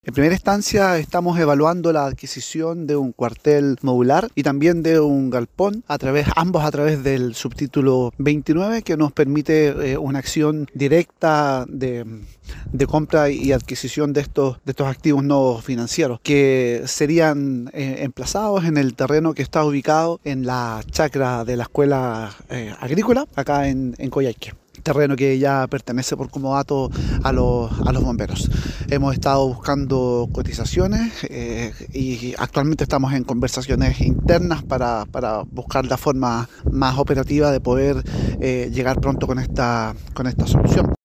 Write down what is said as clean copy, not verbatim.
En primera instancia estamos evaluando la adquisición de un cuartel modular y también de un galpón, ambos a través del subtítulo 29, que nos permite una acción directa de compra y adquisición de estos activos no financieros, que serían emplazados en el terreno que está ubicado en la chacra de la escuela agrícola, acá en Coyhaique. Terreno que ya pertenece por comodato a los bomberos. Hemos estado buscando cotizaciones y actualmente estamos en conversaciones internas para buscar la forma más operativa de poder llegar pronto con esta solución.